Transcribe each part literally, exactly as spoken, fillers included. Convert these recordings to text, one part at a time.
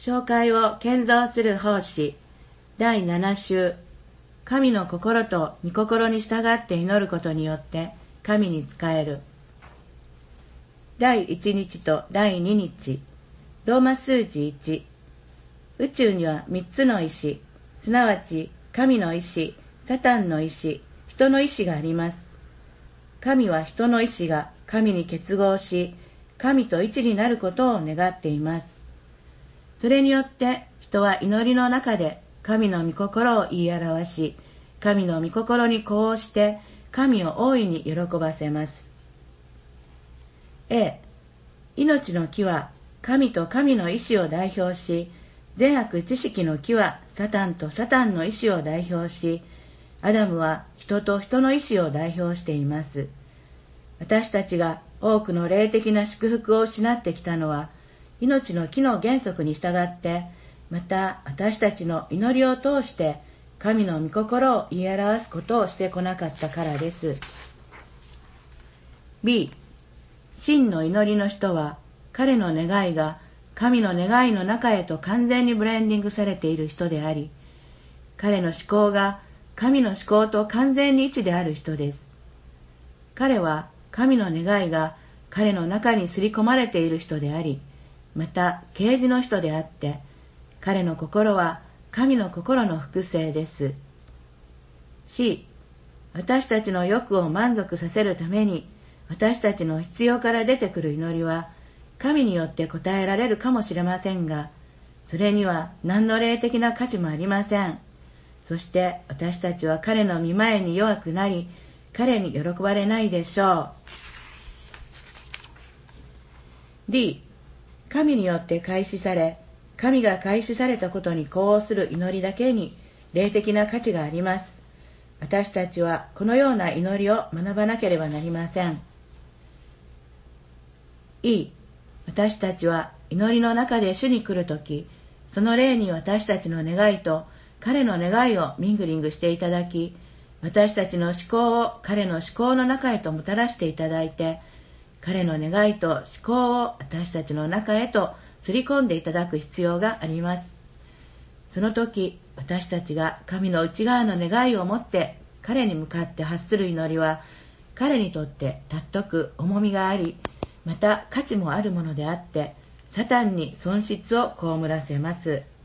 紹介を建造する奉仕だいなな週、神の心と御心に従って祈ることによって神に仕える。だいいち日とだいに日、ローマ数字いち、宇宙にはみっつの意志、すなわち神の意志、サタンの意志、人の意志があります。神は人の意志が神に結合し、神と一になることを願っています。それによって人は祈りの中で神の御心を言い表し、神の御心に呼応して神を大いに喜ばせます。A、命の木は神と神の意志を代表し、善悪知識の木はサタンとサタンの意志を代表し、アダムは人と人の意志を代表しています。私たちが多くの霊的な祝福を失ってきたのは、命の木の原則に従って、また私たちの祈りを通して神の御心を言い表すことをしてこなかったからです。B、真の祈りの人は彼の願いが神の願いの中へと完全にブレンディングされている人であり、彼の思考が神の思考と完全に一致である人です。彼は神の願いが彼の中に刷り込まれている人であり、また啓示の人であって、彼の心は神の心の複製です。C、私たちの欲を満足させるために、私たちの必要から出てくる祈りは、神によって答えられるかもしれませんが、それには何の霊的な価値もありません。そして私たちは彼の御前に弱くなり、彼に喜ばれないでしょう。D、神によって開始され、神が開始されたことに呼応する祈りだけに霊的な価値があります。私たちはこのような祈りを学ばなければなりません。E、私たちは祈りの中で主に来るとき、その霊に私たちの願いと彼の願いをミングリングしていただき、私たちの思考を彼の思考の中へともたらしていただいて、彼の願いと思考を私たちの中へとすり込んでいただく必要があります。その時、私たちが神の内側の願いを持って彼に向かって発する祈りは、彼にとって尊く重みがあり、また価値もあるものであって、サタンに損失を被らせます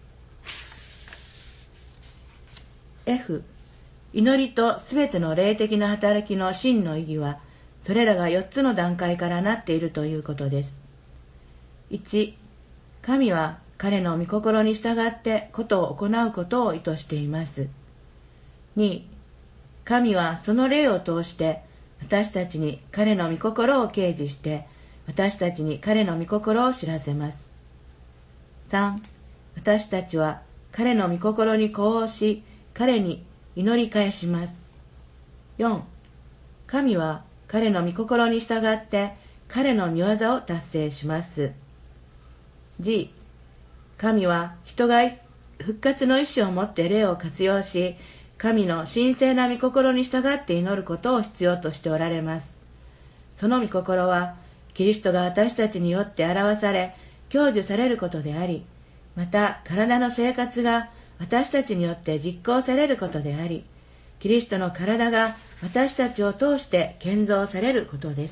。F、祈りとすべての霊的な働きの真の意義は、それらがよっつの段階からなっているということです。いち、神は彼の御心に従ってことを行うことを意図しています。に、神はその霊を通して私たちに彼の御心を掲示して、私たちに彼の御心を知らせます。さん、私たちは彼の御心に呼応し、彼に祈り返します。よん、神は彼の御心に従って彼の御業を達成します。G、神は人が復活の意志を持って霊を活用し、神の神聖な御心に従って祈ることを必要としておられます。その御心は、キリストが私たちによって表され、享受されることであり、また体の生活が私たちによって実行されることであり、キリストの体が私たちを通して建造されることです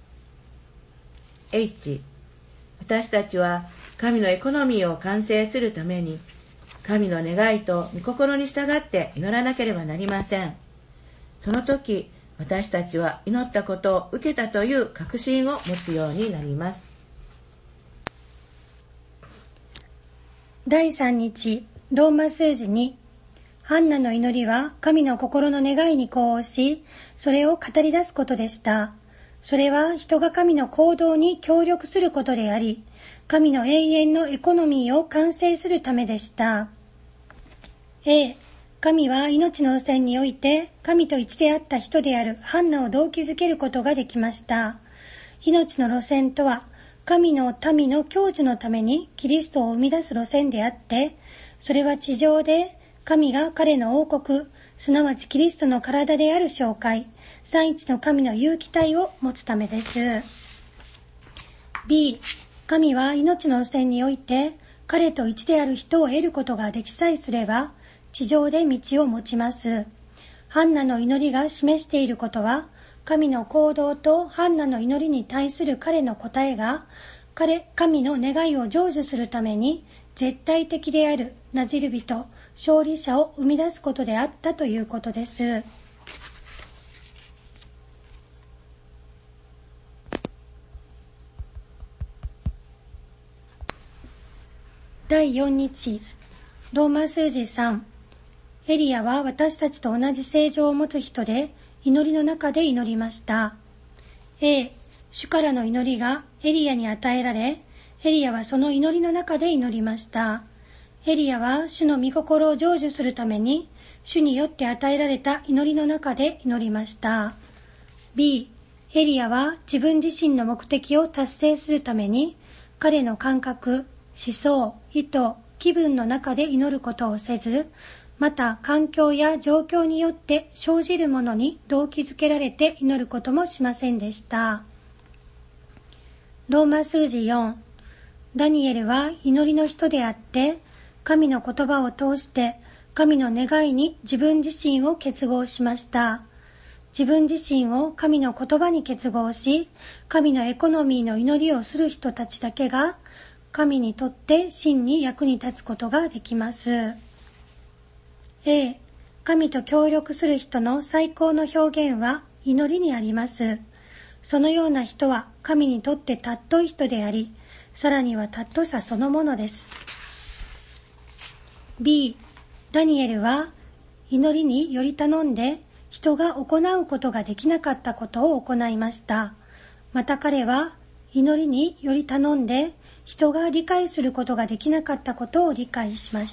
。H、私たちは神のエコノミーを完成するために、神の願いと御心に従って祈らなければなりません。その時、私たちは祈ったことを受けたという確信を持つようになります。 だいさん日、ローマ数字に、ハンナの祈りは神の心の願いに呼応し、それを語り出すことでした。それは人が神の行動に協力することであり、神の永遠のエコノミーを完成するためでした。A、神は命の路線において神と一であった人であるハンナを動機づけることができました。命の路線とは、神の民の享受のためにキリストを生み出す路線であって、それは地上で神が彼の王国、すなわちキリストの体である教会、三一の神の有機体を持つためです。B、神は命の路線において彼と一である人を得ることができさえすれば、地上で道を持ちます。ハンナの祈りが示していることは、神の行動とハンナの祈りに対する彼の答えが、彼、神の願いを成就するために、絶対的であるナジル人、勝利者を生み出すことであったということです。だいよん日、ローマ数字さん。エリアは私たちと同じ性情を持つ人で、祈りの中で祈りました。A、主からの祈りがエリアに与えられ、エリアはその祈りの中で祈りました。エリアは主の御心を成就するために、主によって与えられた祈りの中で祈りました。B、エリアは自分自身の目的を達成するために、彼の感覚、思想、意図、気分の中で祈ることをせず、また環境や状況によって生じるものに動機づけられて祈ることもしませんでした。ローマ数字よん。ダニエルは祈りの人であって、神の言葉を通して神の願いに自分自身を結合しました。自分自身を神の言葉に結合し、神のエコノミーの祈りをする人たちだけが、神にとって真に役に立つことができます。A、神と協力する人の最高の表現は祈りにあります。そのような人は神にとって尊い人であり、さらには尊さそのものです。B、ダニエルは祈りにより頼んで人が行うことができなかったことを行いました。また彼は祈りにより頼んで人が理解することができなかったことを理解しました。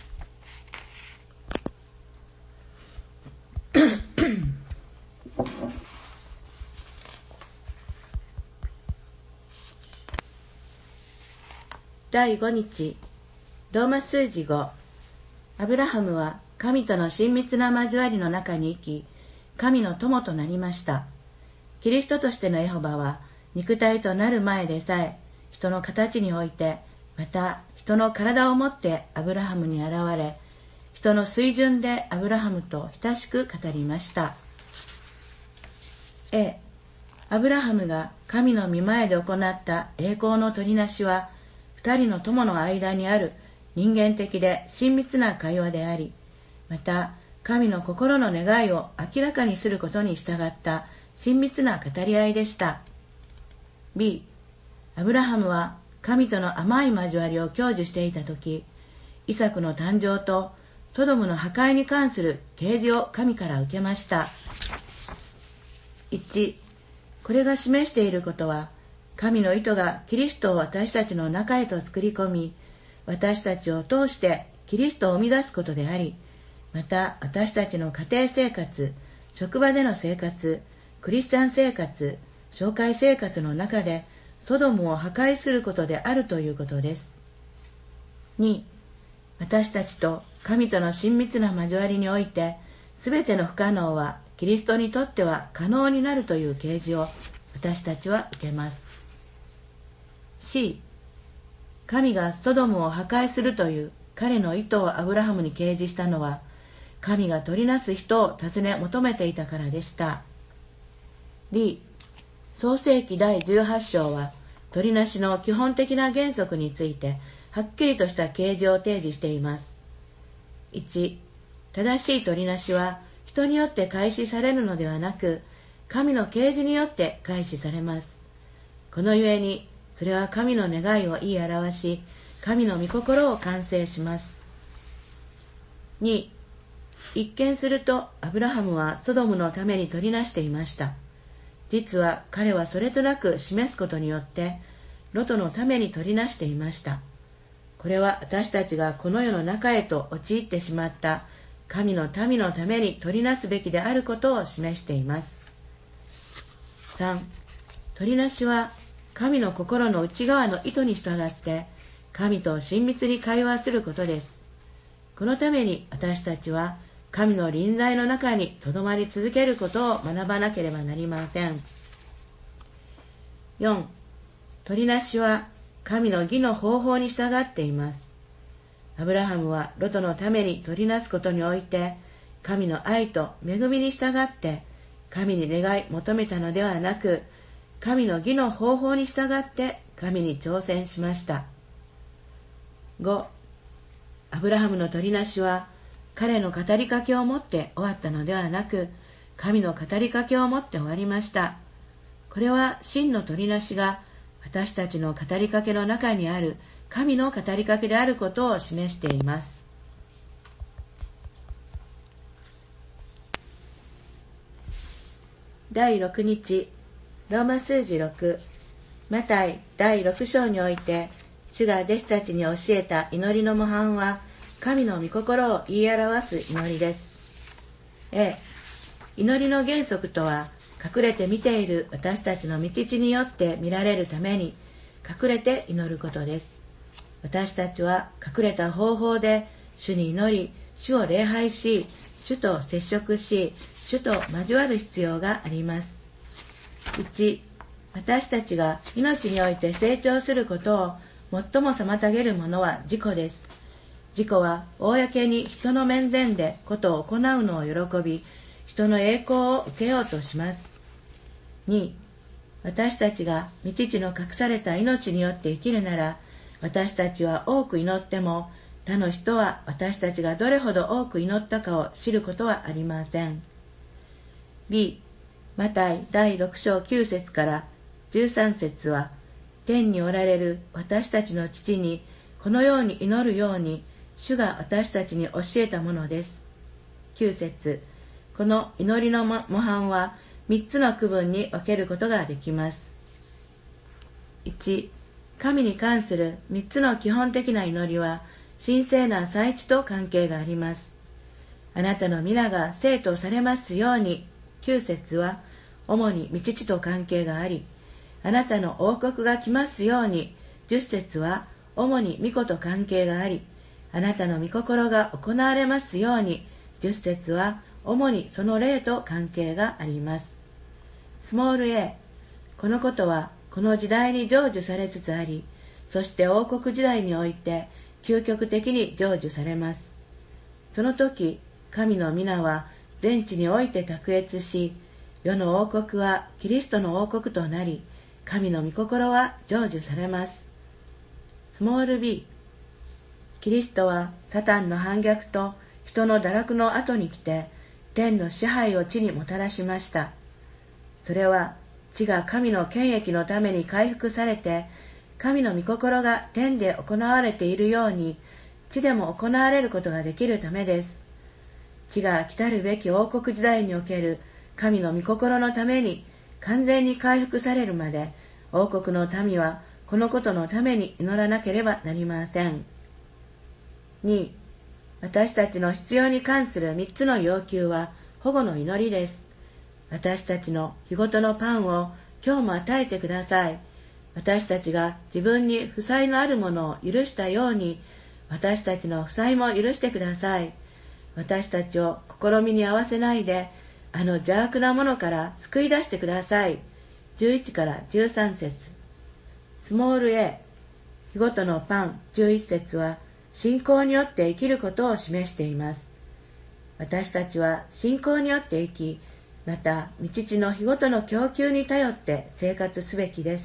だいご日、ローマ数字ご。アブラハムは神との親密な交わりの中に生き、神の友となりました。キリストとしてのエホバは、肉体となる前でさえ、人の形において、また人の体をもってアブラハムに現れ、人の水準でアブラハムと親しく語りました。A、アブラハムが神の御前で行った栄光の取りなしは、二人の友の間にある人間的で親密な会話であり、また神の心の願いを明らかにすることに従った親密な語り合いでした。B、アブラハムは神との甘い交わりを享受していたとき、イサクの誕生とソドムの破壊に関する啓示を神から受けました。いち、これが示していることは、神の意図がキリストを私たちの中へと作り込み、私たちを通してキリストを生み出すことであり、また私たちの家庭生活、職場での生活、クリスチャン生活、教会生活の中でソドムを破壊することであるということです。に、私たちと神との親密な交わりにおいて、すべての不可能はキリストにとっては可能になるという啓示を私たちは受けます。C、神がソドムを破壊するという彼の意図をアブラハムに啓示したのは、神が取りなす人を尋ね求めていたからでした。D、創世記だいじゅうはち章は、取りなしの基本的な原則について、はっきりとした啓示を提示しています。いち、正しい取りなしは、人によって開始されるのではなく、神の啓示によって開始されます。このゆえに、それは神の願いを言い表し、神の御心を完成します。に、一見するとアブラハムはソドムのために取りなしていました。実は彼はそれとなく示すことによって、ロトのために取りなしていました。これは私たちがこの世の中へと陥ってしまった神の民のために取りなすべきであることを示しています。さん、取りなしは神の心の内側の意図に従って神と親密に会話することです。このために私たちは神の臨在の中に留まり続けることを学ばなければなりません。よん、取りなしは神の義の方法に従っています。アブラハムはロトのために取りなすことにおいて、神の愛と恵みに従って神に願い求めたのではなく、神の義の方法に従って神に挑戦しました。ご. アブラハムの取りなしは彼の語りかけをもって終わったのではなく、神の語りかけをもって終わりました。これは真の取りなしが私たちの語りかけの中にある神の語りかけであることを示しています。だいろくにち、ローマ数字ろく、マタイだいろく章において、主が弟子たちに教えた祈りの模範は、神の御心を言い表す祈りです。A、祈りの原則とは、隠れて見ている私たちの道地によって見られるために、隠れて祈ることです。私たちは隠れた方法で主に祈り、主を礼拝し、主と接触し、主と交わる必要があります。いち、私たちが命において成長することを最も妨げるものは自己です。自己は公に人の面前でことを行うのを喜び、人の栄光を受けようとします。に、私たちが御父の隠された命によって生きるなら、私たちは多く祈っても、他の人は私たちがどれほど多く祈ったかを知ることはありません。B、マタイだいろく章きゅう節からじゅうさん節は、天におられる私たちの父にこのように祈るように、主が私たちに教えたものです。きゅう節、この祈りの模範はみっつの区分に分けることができます。いち、神に関するみっつの基本的な祈りは、神聖な祭一と関係があります。あなたの皆が聖とされますように、きゅう節は、主に御父と関係があり、あなたの王国が来ますように、じゅっ節は、主に御子と関係があり、あなたの御心が行われますように、じゅっ節は、主にその霊と関係があります。スモール a、このことは、この時代に成就されつつあり、そして王国時代において、究極的に成就されます。その時、神の皆は全地において卓越し、世の王国はキリストの王国となり、神の御心は成就されます。スモール b、キリストはサタンの反逆と人の堕落の後に来て、天の支配を地にもたらしました。それは地が神の権益のために回復されて、神の御心が天で行われているように、地でも行われることができるためです。地が来たるべき王国時代における神の御心のために完全に回復されるまで、王国の民はこのことのために祈らなければなりません。に、私たちの必要に関するみっつの要求は保護の祈りです。私たちの日ごとのパンを今日も与えてください。私たちが自分に負債のあるものを許したように、私たちの負債も許してください。私たちを試みに合わせないで、あの邪悪なものから救い出してください。じゅういちからじゅうさん節。スモール a、日ごとのパンじゅういち節は、信仰によって生きることを示しています。私たちは信仰によって生き、また、御父の日ごとの供給に頼って生活すべきです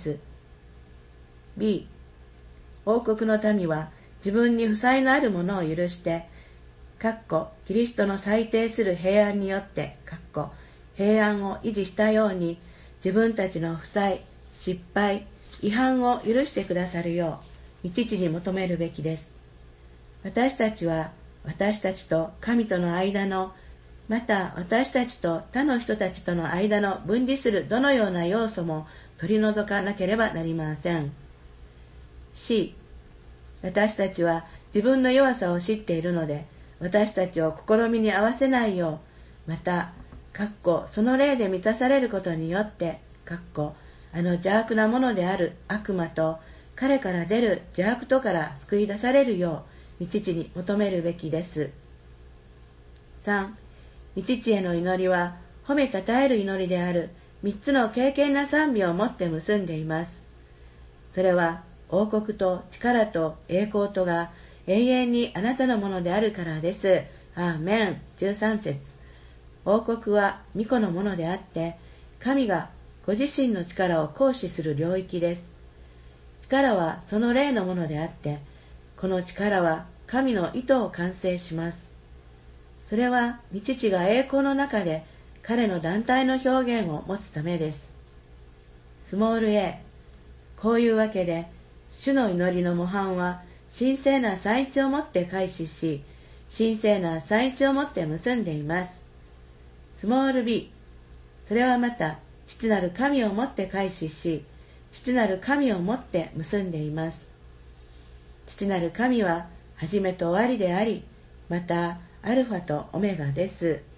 。B、王国の民は自分に負債のあるものを許して、かっこキリストの裁定する平安によって、かっこ平安を維持したように、自分たちの負債、失敗、違反を許してくださるよう、御父に求めるべきです。私たちは、私たちと神との間の、また私たちと他の人たちとの間の分離するどのような要素も取り除かなければなりません。C、私たちは自分の弱さを知っているので、私たちを試みに合わせないよう、また、かっこその霊で満たされることによって、かっこあの邪悪なものである悪魔と彼から出る邪悪とから救い出されるよう、御父に求めるべきです。さん、御父への祈りは褒めたたえる祈りである三つの敬虔な賛美をもって結んでいます。それは王国と力と栄光とが永遠にあなたのものであるからです。アーメン。じゅうさん節。王国は御子のものであって、神がご自身の力を行使する領域です。力はその霊のものであって、この力は神の意図を完成します。それは御父が栄光の中で彼の団体の表現を持つためです。スモール a。こういうわけで、主の祈りの模範は神聖な祭地をもって開始し、神聖な祭地をもって結んでいます。スモール b。それはまた父なる神をもって開始し、父なる神をもって結んでいます。父なる神は始めと終わりであり、またアルファとオメガです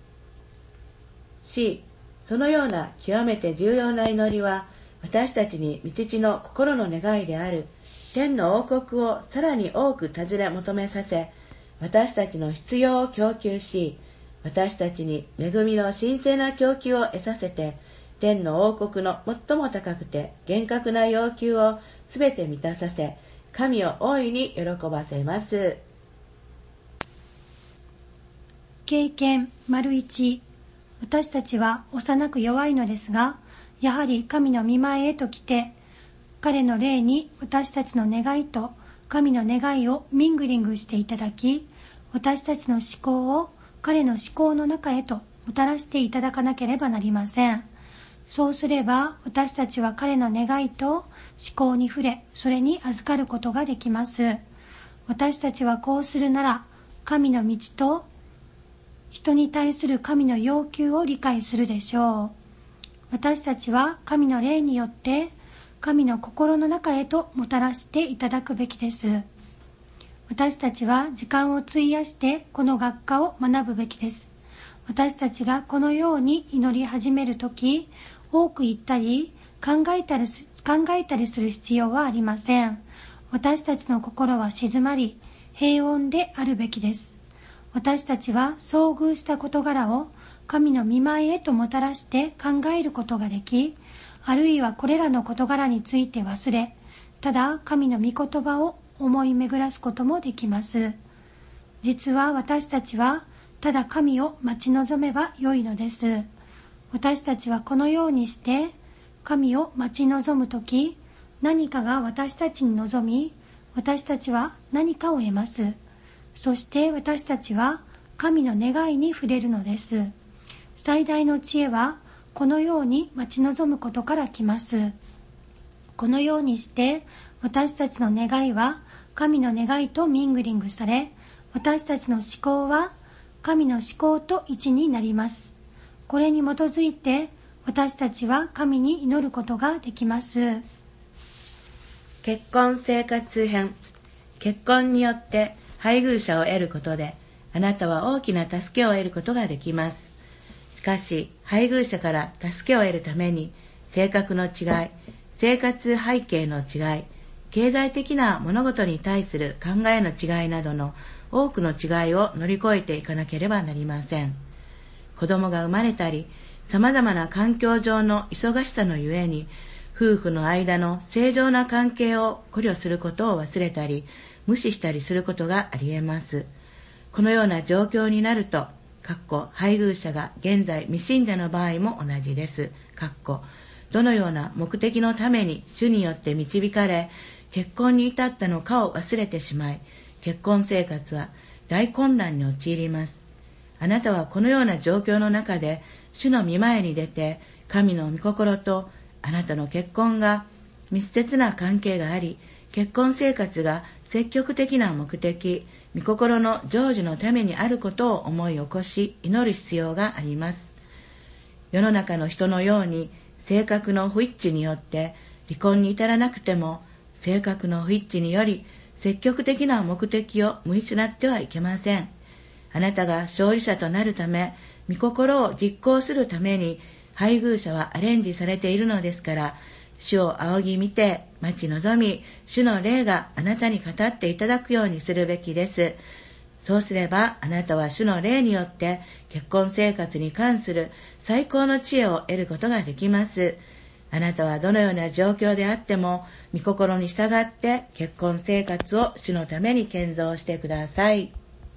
。C、そのような極めて重要な祈りは、私たちに御父の心の願いである天の王国をさらに多く尋ね求めさせ、私たちの必要を供給し、私たちに恵みの神聖な供給を得させて、天の王国の最も高くて厳格な要求をすべて満たさせ、神を大いに喜ばせます。 経験丸一。私たちは幼く弱いのですが、やはり神の御前へと来て、彼の霊に私たちの願いと神の願いをミングリングしていただき、私たちの思考を彼の思考の中へともたらしていただかなければなりません。そうすれば私たちは彼の願いと思考に触れ、それに預かることができます。私たちはこうするなら、神の道と人に対する神の要求を理解するでしょう。私たちは神の霊によって神の心の中へともたらしていただくべきです。私たちは時間を費やしてこの学科を学ぶべきです。私たちがこのように祈り始めるとき、多く言ったり考えたりす、考えたりする必要はありません。私たちの心は静まり、平穏であるべきです。私たちは遭遇した事柄を神の御前へともたらして考えることができ、あるいはこれらの事柄について忘れ、ただ神の御言葉を思い巡らすこともできます。実は私たちはただ神を待ち望めばよいのです。私たちはこのようにして神を待ち望むとき、何かが私たちに望み、私たちは何かを得ます。そして私たちは神の願いに触れるのです。最大の知恵はこのように待ち望むことから来ます。このようにして私たちの願いは神の願いとミングリングされ、私たちの思考は神の思考と一になります。これに基づいて私たちは神に祈ることができます。 結婚生活編。結婚によって配偶者を得ることで、あなたは大きな助けを得ることができます。しかし、配偶者から助けを得るために、性格の違い、生活背景の違い、経済的な物事に対する考えの違いなどの多くの違いを乗り越えていかなければなりません。子供が生まれたり、様々な環境上の忙しさのゆえに、夫婦の間の正常な関係を考慮することを忘れたり、無視したりすることがあり得ます。このような状況になると、かっこ配偶者が現在未信者の場合も同じです。かっこどのような目的のために主によって導かれ、結婚に至ったのかを忘れてしまい、結婚生活は大混乱に陥ります。あなたはこのような状況の中で、主の御前に出て、神の御心とあなたの結婚が密接な関係があり、結婚生活が積極的な目的、御心の成就のためにあることを思い起こし、祈る必要があります。世の中の人のように、性格の不一致によって離婚に至らなくても、性格の不一致により積極的な目的を見失ってはいけません。あなたが勝利者となるため、御心を実行するために、配偶者はアレンジされているのですから、主を仰ぎ見て待ち望み、主の霊があなたに語っていただくようにするべきです。そうすればあなたは主の霊によって結婚生活に関する最高の知恵を得ることができます。 あなたはどのような状況であっても、御心に従って結婚生活を主のために建造してください。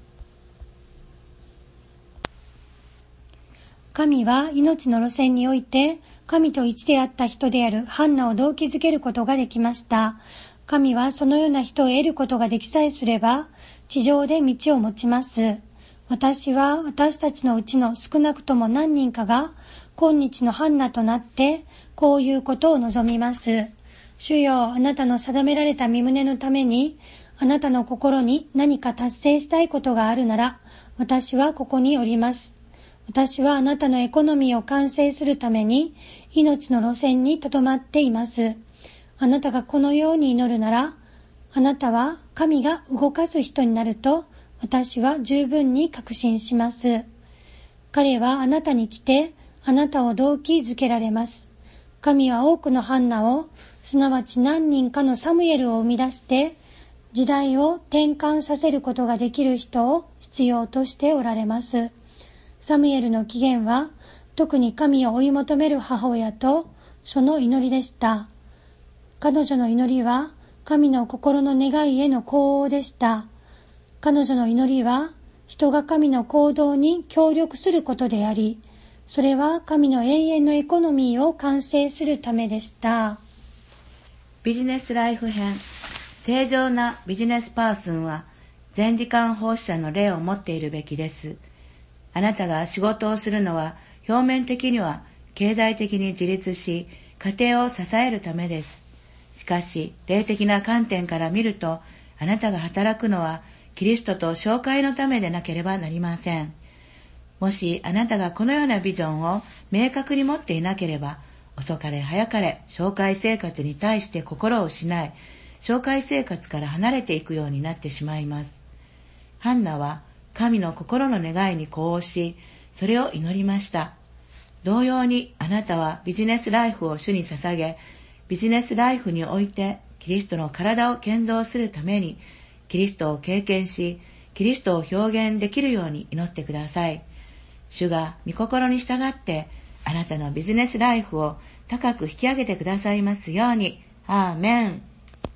神は命の路線において、神と一であった人であるハンナを動機づけることができました。神はそのような人を得ることができさえすれば、地上で道を持ちます。私は私たちのうちの少なくとも何人かが、今日のハンナとなって、こういうことを望みます。主よ、あなたの定められた御胸のために、あなたの心に何か達成したいことがあるなら、私はここにおります。私はあなたのエコノミーを完成するために、命の路線に留まっています。あなたがこのように祈るなら、あなたは神が動かす人になると、私は十分に確信します。彼はあなたに来て、あなたを動機づけられます。神は多くのハンナを、すなわち何人かのサムエルを生み出して、時代を転換させることができる人を必要としておられます。サムエルの起源は、特に神を追い求める母親とその祈りでした。彼女の祈りは、神の心の願いへの呼応でした。彼女の祈りは、人が神の行動に協力することであり、それは神の永遠のエコノミーを完成するためでした。 ビジネスライフ編。正常なビジネスパーソンは、全時間奉仕者の霊を持っているべきです。あなたが仕事をするのは、表面的には経済的に自立し、家庭を支えるためです。しかし、霊的な観点から見ると、あなたが働くのは、キリストと紹介のためでなければなりません。もしあなたがこのようなビジョンを明確に持っていなければ、遅かれ早かれ紹介生活に対して心を失い、紹介生活から離れていくようになってしまいます。ハンナは神の心の願いに呼応し、それを祈りました。同様にあなたはビジネスライフを主に捧げ、ビジネスライフにおいてキリストの体を建造するために、キリストを経験し、キリストを表現できるように祈ってください。主が御心に従って、あなたのビジネスライフを高く引き上げてくださいますように。アーメン。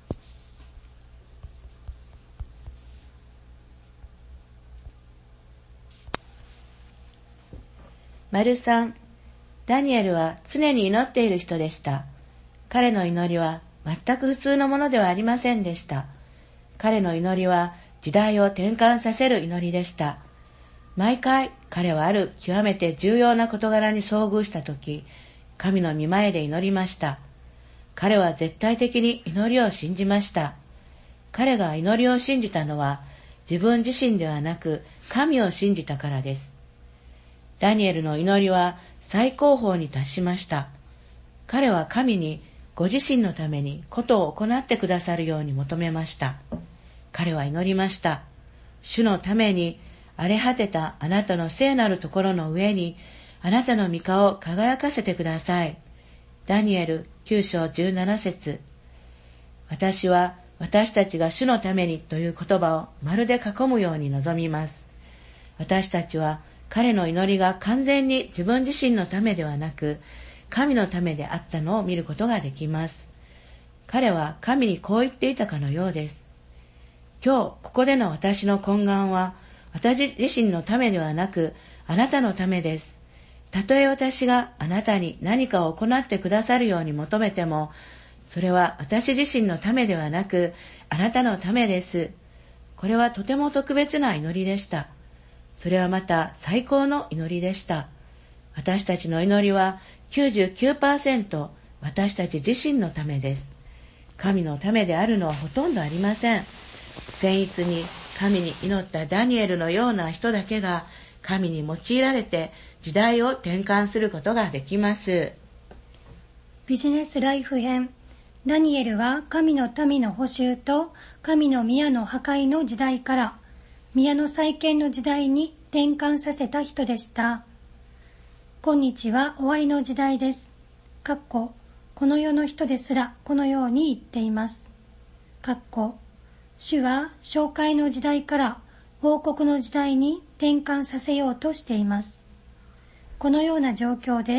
丸さん、ダニエルは常に祈っている人でした。彼の祈りは全く普通のものではありませんでした。彼の祈りは時代を転換させる祈りでした。毎回彼はある極めて重要な事柄に遭遇したとき、神の御前で祈りました。彼は絶対的に祈りを信じました。彼が祈りを信じたのは自分自身ではなく神を信じたからです。ダニエルの祈りは最高峰に達しました。彼は神にご自身のためにことを行ってくださるように求めました。彼は祈りました。主のために荒れ果てたあなたの聖なるところの上にあなたの御顔を輝かせてください。ダニエルきゅう章じゅうなな節。私は私たちが主のためにという言葉をまるで囲むように望みます。私たちは彼の祈りが完全に自分自身のためではなく神のためであったのを見ることができます。彼は神にこう言っていたかのようです。今日ここでの私の懇願は私自身のためではなくあなたのためです。たとえ私があなたに何かを行ってくださるように求めても、それは私自身のためではなくあなたのためです。これはとても特別な祈りでした。それはまた最高の祈りでした。私たちの祈りは きゅうじゅうきゅうパーセント 私たち自身のためです。神のためであるのはほとんどありません。僭越に神に祈ったダニエルのような人だけが神に用いられて時代を転換することができます。 ビジネスライフ編。ダニエルは神の民の補修と神の宮の破壊の時代から宮の再建の時代に転換させた人でした。今日は終わりの時代です。かっここの世の人ですらこのように言っています。かっこ主は紹介の時代から王国の時代に転換させようとしています。このような状況で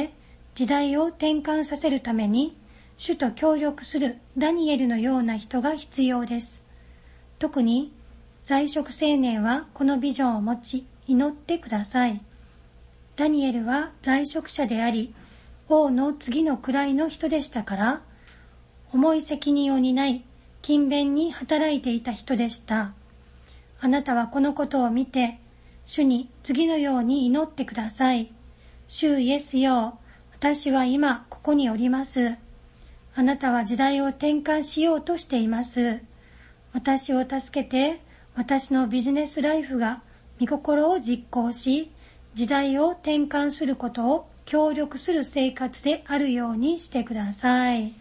時代を転換させるために、主と協力するダニエルのような人が必要です。特に在職青年はこのビジョンを持ち祈ってください。ダニエルは在職者であり、王の次の位の人でしたから、重い責任を担い、勤勉に働いていた人でした。あなたはこのことを見て、主に次のように祈ってください。主イエスよ、私は今ここにおります。あなたは時代を転換しようとしています。私を助けて、私のビジネスライフが御心を実行し、時代を転換することを協力する生活であるようにしてください。